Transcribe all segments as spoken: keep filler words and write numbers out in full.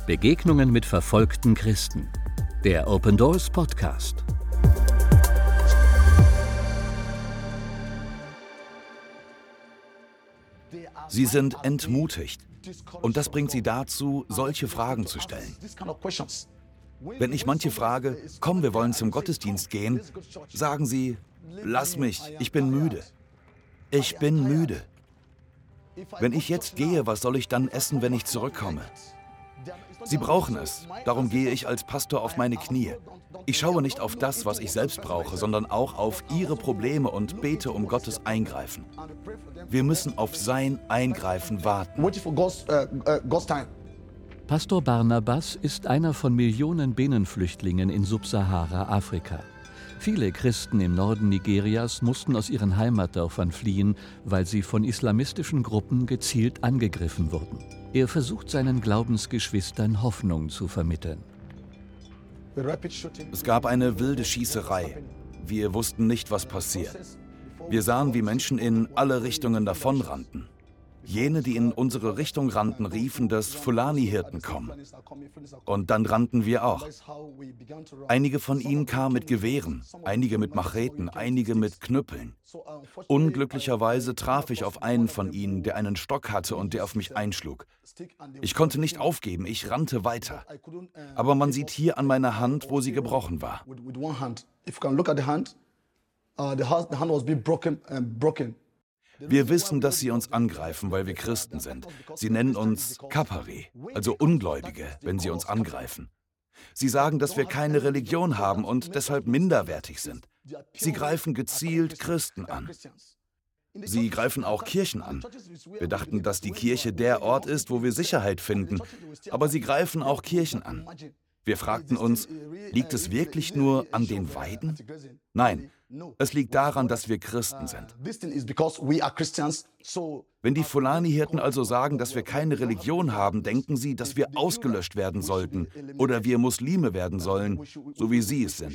Begegnungen mit verfolgten Christen. Der Open Doors Podcast. Sie sind entmutigt. Und das bringt sie dazu, solche Fragen zu stellen. Wenn ich manche frage, komm, wir wollen zum Gottesdienst gehen, sagen sie, lass mich, ich bin müde. Ich bin müde. Wenn ich jetzt gehe, was soll ich dann essen, wenn ich zurückkomme? Sie brauchen es, darum gehe ich als Pastor auf meine Knie. Ich schaue nicht auf das, was ich selbst brauche, sondern auch auf ihre Probleme und bete um Gottes Eingreifen. Wir müssen auf sein Eingreifen warten. Pastor Barnabas ist einer von Millionen Binnenflüchtlingen in Subsahara-Afrika. Viele Christen im Norden Nigerias mussten aus ihren Heimatdörfern fliehen, weil sie von islamistischen Gruppen gezielt angegriffen wurden. Er versucht seinen Glaubensgeschwistern Hoffnung zu vermitteln. Es gab eine wilde Schießerei. Wir wussten nicht, was passiert. Wir sahen, wie Menschen in alle Richtungen davonrannten. Jene, die in unsere Richtung rannten, riefen, dass Fulani-Hirten kommen. Und dann rannten wir auch. Einige von ihnen kamen mit Gewehren, einige mit Macheten, einige mit Knüppeln. Unglücklicherweise traf ich auf einen von ihnen, der einen Stock hatte und der auf mich einschlug. Ich konnte nicht aufgeben, ich rannte weiter. Aber man sieht hier an meiner Hand, wo sie gebrochen war. Wir wissen, dass sie uns angreifen, weil wir Christen sind. Sie nennen uns Kapari, also Ungläubige, wenn sie uns angreifen. Sie sagen, dass wir keine Religion haben und deshalb minderwertig sind. Sie greifen gezielt Christen an. Sie greifen auch Kirchen an. Wir dachten, dass die Kirche der Ort ist, wo wir Sicherheit finden, aber sie greifen auch Kirchen an. Wir fragten uns, liegt es wirklich nur an den Weiden? Nein, es liegt daran, dass wir Christen sind. Wenn die Fulani-Hirten also sagen, dass wir keine Religion haben, denken sie, dass wir ausgelöscht werden sollten oder wir Muslime werden sollen, so wie sie es sind.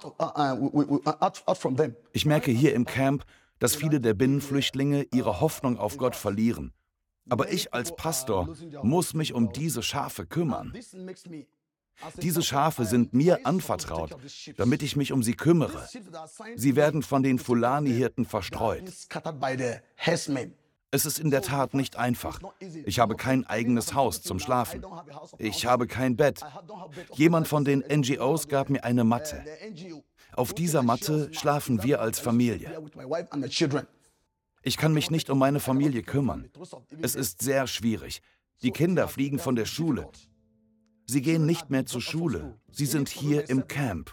Ich merke hier im Camp, dass viele der Binnenflüchtlinge ihre Hoffnung auf Gott verlieren. Aber ich als Pastor muss mich um diese Schafe kümmern. Diese Schafe sind mir anvertraut, damit ich mich um sie kümmere. Sie werden von den Fulani-Hirten verstreut. Es ist in der Tat nicht einfach. Ich habe kein eigenes Haus zum Schlafen. Ich habe kein Bett. Jemand von den N G Os gab mir eine Matte. Auf dieser Matte schlafen wir als Familie. Ich kann mich nicht um meine Familie kümmern. Es ist sehr schwierig. Die Kinder fliegen von der Schule. Sie gehen nicht mehr zur Schule. Sie sind hier im Camp.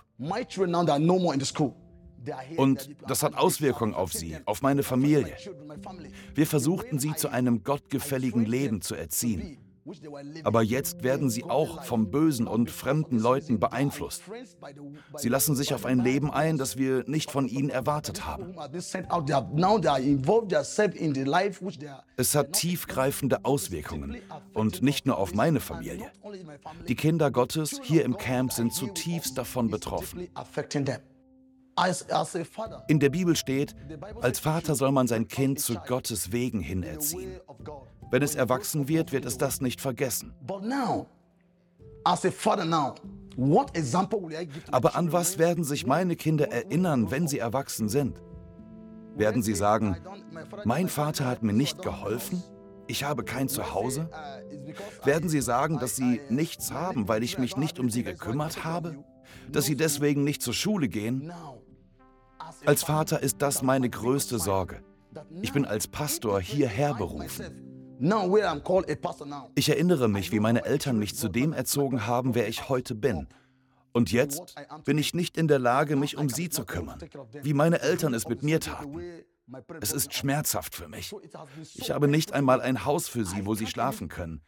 Und das hat Auswirkungen auf sie, auf meine Familie. Wir versuchten sie zu einem gottgefälligen Leben zu erziehen. Aber jetzt werden sie auch vom bösen und fremden Leuten beeinflusst. Sie lassen sich auf ein Leben ein, das wir nicht von ihnen erwartet haben. Es hat tiefgreifende Auswirkungen und nicht nur auf meine Familie. Die Kinder Gottes hier im Camp sind zutiefst davon betroffen. In der Bibel steht, als Vater soll man sein Kind zu Gottes Wegen hin erziehen. Wenn es erwachsen wird, wird es das nicht vergessen. Aber an was werden sich meine Kinder erinnern, wenn sie erwachsen sind? Werden sie sagen, mein Vater hat mir nicht geholfen? Ich habe kein Zuhause? Werden sie sagen, dass sie nichts haben, weil ich mich nicht um sie gekümmert habe? Dass sie deswegen nicht zur Schule gehen? Als Vater ist das meine größte Sorge. Ich bin als Pastor hierher berufen. Ich erinnere mich, wie meine Eltern mich zu dem erzogen haben, wer ich heute bin. Und jetzt bin ich nicht in der Lage, mich um sie zu kümmern, wie meine Eltern es mit mir taten. Es ist schmerzhaft für mich. Ich habe nicht einmal ein Haus für sie, wo sie schlafen können.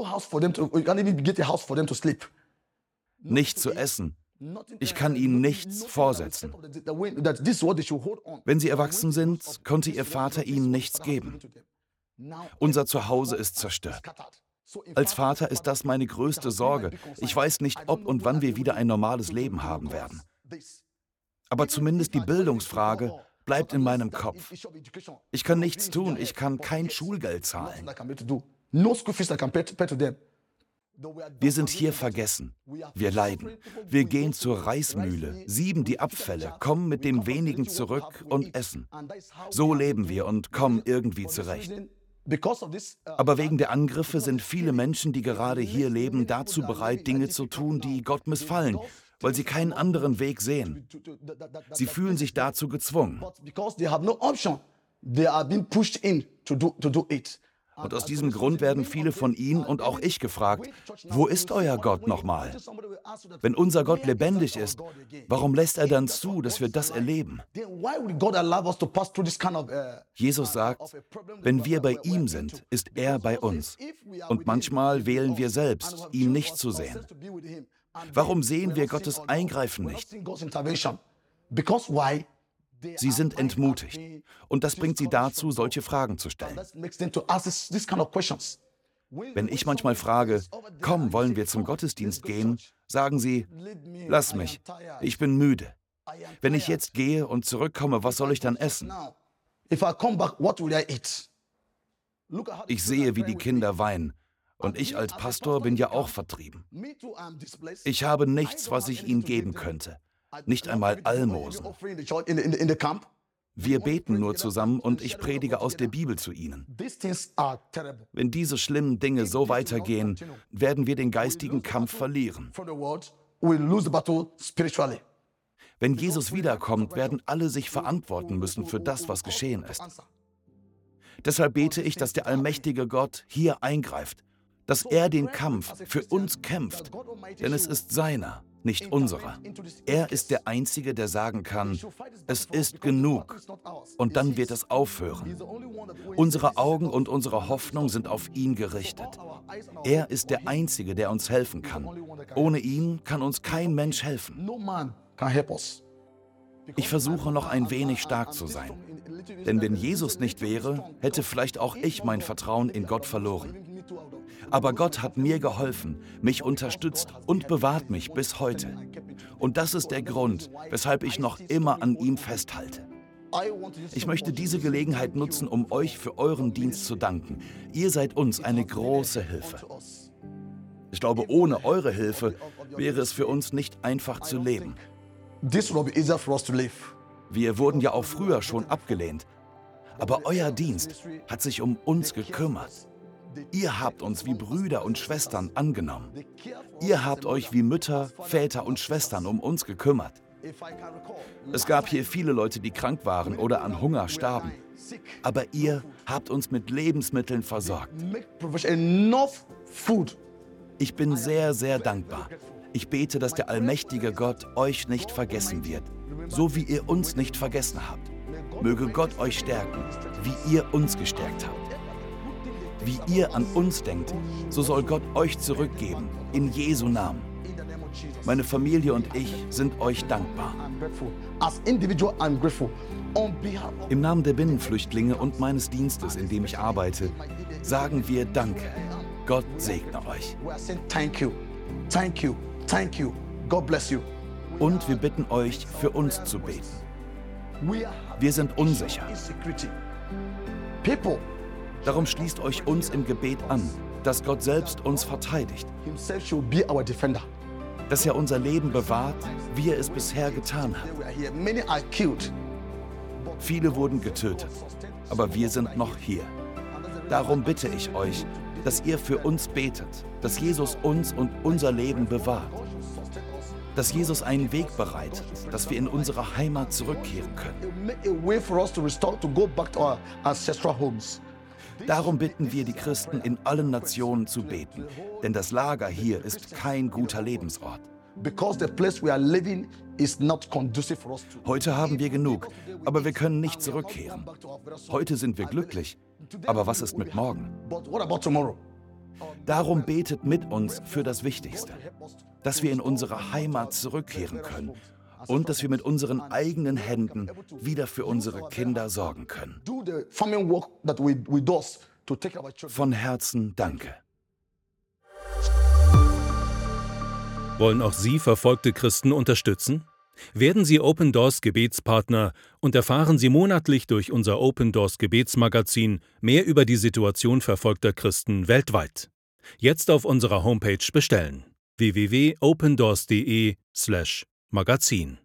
Nicht zu essen. Ich kann ihnen nichts vorsetzen. Wenn sie erwachsen sind, konnte ihr Vater ihnen nichts geben. Unser Zuhause ist zerstört. Als Vater ist das meine größte Sorge. Ich weiß nicht, ob und wann wir wieder ein normales Leben haben werden. Aber zumindest die Bildungsfrage bleibt in meinem Kopf. Ich kann nichts tun, ich kann kein Schulgeld zahlen. Wir sind hier vergessen. Wir leiden. Wir gehen zur Reismühle, sieben die Abfälle, kommen mit dem wenigen zurück und essen. So leben wir und kommen irgendwie zurecht. Aber wegen der Angriffe sind viele Menschen, die gerade hier leben, dazu bereit, Dinge zu tun, die Gott missfallen, weil sie keinen anderen Weg sehen. Sie fühlen sich dazu gezwungen. Und aus diesem Grund werden viele von Ihnen und auch ich gefragt, wo ist euer Gott nochmal? Wenn unser Gott lebendig ist, warum lässt er dann zu, dass wir das erleben? Jesus sagt, wenn wir bei ihm sind, ist er bei uns. Und manchmal wählen wir selbst, ihn nicht zu sehen. Warum sehen wir Gottes Eingreifen nicht? Sie sind entmutigt. Und das bringt sie dazu, solche Fragen zu stellen. Wenn ich manchmal frage, komm, wollen wir zum Gottesdienst gehen, sagen sie, lass mich, ich bin müde. Wenn ich jetzt gehe und zurückkomme, was soll ich dann essen? Ich sehe, wie die Kinder weinen. Und ich als Pastor bin ja auch vertrieben. Ich habe nichts, was ich ihnen geben könnte. Nicht einmal Almosen. Wir beten nur zusammen und ich predige aus der Bibel zu ihnen. Wenn diese schlimmen Dinge so weitergehen, werden wir den geistigen Kampf verlieren. Wenn Jesus wiederkommt, werden alle sich verantworten müssen für das, was geschehen ist. Deshalb bete ich, dass der allmächtige Gott hier eingreift, dass er den Kampf für uns kämpft, denn es ist seiner, nicht unserer. Er ist der Einzige, der sagen kann, es ist genug, und dann wird es aufhören. Unsere Augen und unsere Hoffnung sind auf ihn gerichtet. Er ist der Einzige, der uns helfen kann. Ohne ihn kann uns kein Mensch helfen. Ich versuche noch ein wenig stark zu sein, denn wenn Jesus nicht wäre, hätte vielleicht auch ich mein Vertrauen in Gott verloren. Aber Gott hat mir geholfen, mich unterstützt und bewahrt mich bis heute. Und das ist der Grund, weshalb ich noch immer an ihm festhalte. Ich möchte diese Gelegenheit nutzen, um euch für euren Dienst zu danken. Ihr seid uns eine große Hilfe. Ich glaube, ohne eure Hilfe wäre es für uns nicht einfach zu leben. Wir wurden ja auch früher schon abgelehnt. Aber euer Dienst hat sich um uns gekümmert. Ihr habt uns wie Brüder und Schwestern angenommen. Ihr habt euch wie Mütter, Väter und Schwestern um uns gekümmert. Es gab hier viele Leute, die krank waren oder an Hunger starben. Aber ihr habt uns mit Lebensmitteln versorgt. Ich bin sehr, sehr dankbar. Ich bete, dass der allmächtige Gott euch nicht vergessen wird, so wie ihr uns nicht vergessen habt. Möge Gott euch stärken, wie ihr uns gestärkt habt. Wie ihr an uns denkt, so soll Gott euch zurückgeben, in Jesu Namen. Meine Familie und ich sind euch dankbar. Im Namen der Binnenflüchtlinge und meines Dienstes, in dem ich arbeite, sagen wir Danke. Gott segne euch. Und wir bitten euch, für uns zu beten. Wir sind unsicher. Darum schließt euch uns im Gebet an, dass Gott selbst uns verteidigt, dass er unser Leben bewahrt, wie er es bisher getan hat. Viele wurden getötet, aber wir sind noch hier. Darum bitte ich euch, dass ihr für uns betet, dass Jesus uns und unser Leben bewahrt, dass Jesus einen Weg bereitet, dass wir in unsere Heimat zurückkehren können. Darum bitten wir die Christen in allen Nationen zu beten, denn das Lager hier ist kein guter Lebensort. Heute haben wir genug, aber wir können nicht zurückkehren. Heute sind wir glücklich, aber was ist mit morgen? Darum betet mit uns für das Wichtigste, dass wir in unsere Heimat zurückkehren können und dass wir mit unseren eigenen Händen wieder für unsere Kinder sorgen können. Von Herzen danke. Wollen auch Sie verfolgte Christen unterstützen? Werden Sie Open Doors Gebetspartner und erfahren Sie monatlich durch unser Open Doors Gebetsmagazin mehr über die Situation verfolgter Christen weltweit. Jetzt auf unserer Homepage bestellen: w w w punkt opendoors punkt de slash magazin.